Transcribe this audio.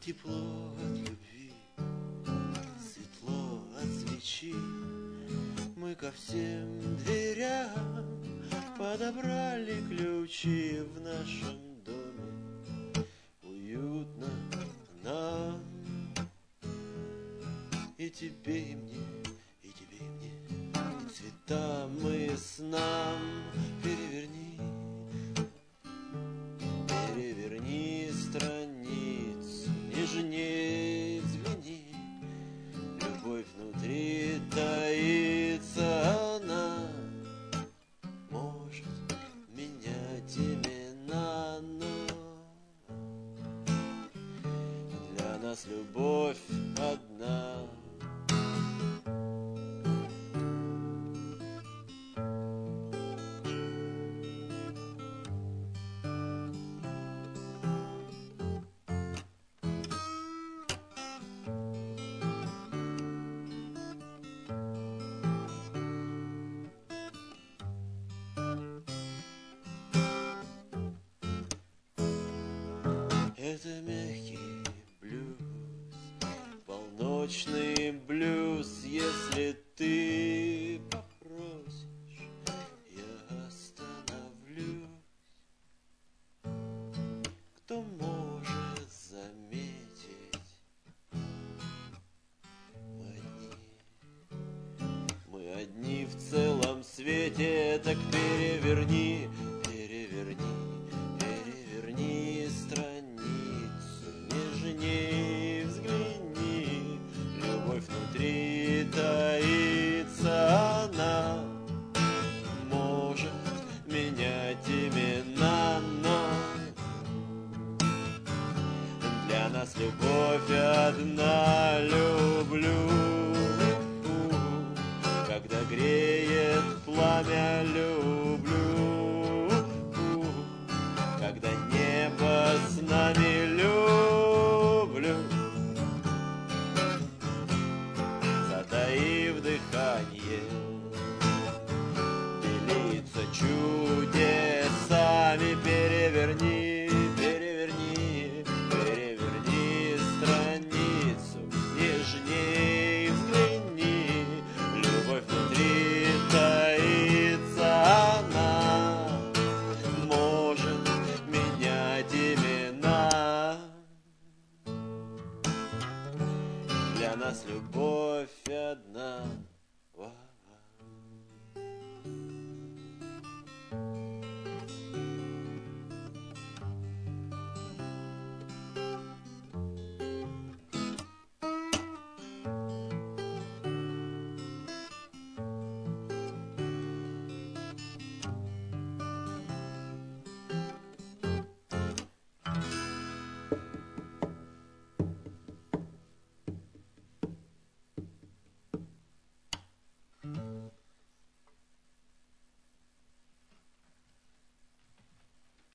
тепло от любви, светло от свечи. Мы ко всем дверям подобрали ключи. В нашем доме уютно нам. И тебе, и мне, и тебе, и мне, и цветам, и снам. Переверни, переверни страницу, нежнее взгляни. Любовь внутри таится, она может менять имена. Для нас любовь одна. Это мягкий блюз, полночный блюз. Если ты попросишь, я остановлюсь. Кто может заметить? Мы одни в целом свете. Так переверни, переверни, переверни страницу, нежней взгляни. Любовь внутри таится, она может менять имена, но для нас любовь одна. Люблю, когда греет пламя. Люблю, когда небо с нами. Люблю, затаив дыхание, делиться чудесами. Переверни, переверни, переверни страницу, нежней взгляни. Любовь внутри таится, она может менять имена. Для нас любовь одна.